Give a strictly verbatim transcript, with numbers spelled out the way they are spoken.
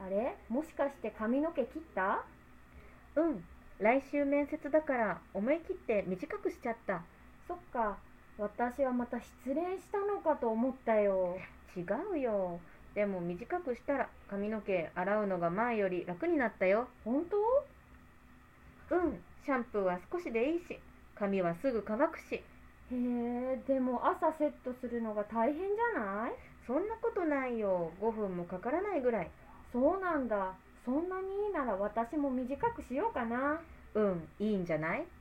あれ、もしかして髪の毛切った？ うん、来週面接だから思い切って短くしちゃった。 そっか、私はまた失恋したのかと思ったよ。 違うよ。でも短くしたら髪の毛洗うのが前より楽になったよ。 本当？ うん、シャンプーは少しでいいし、髪はすぐ乾くし。 へえ、でも朝セットするのが大変じゃない？ そんなことないよ。ごふんもかからないぐらい。 そうなんだ。そんなにいいなら私も短くしようかな。 うん、いいんじゃない？